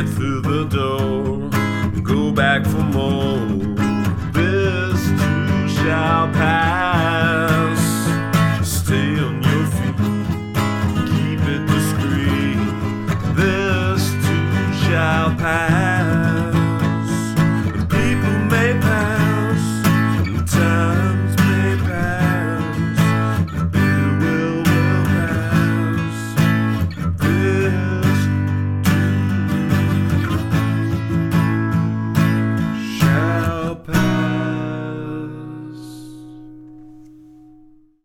get through the door, go back for more. This too shall pass. Stay on your feet, keep it discreet. This too shall pass.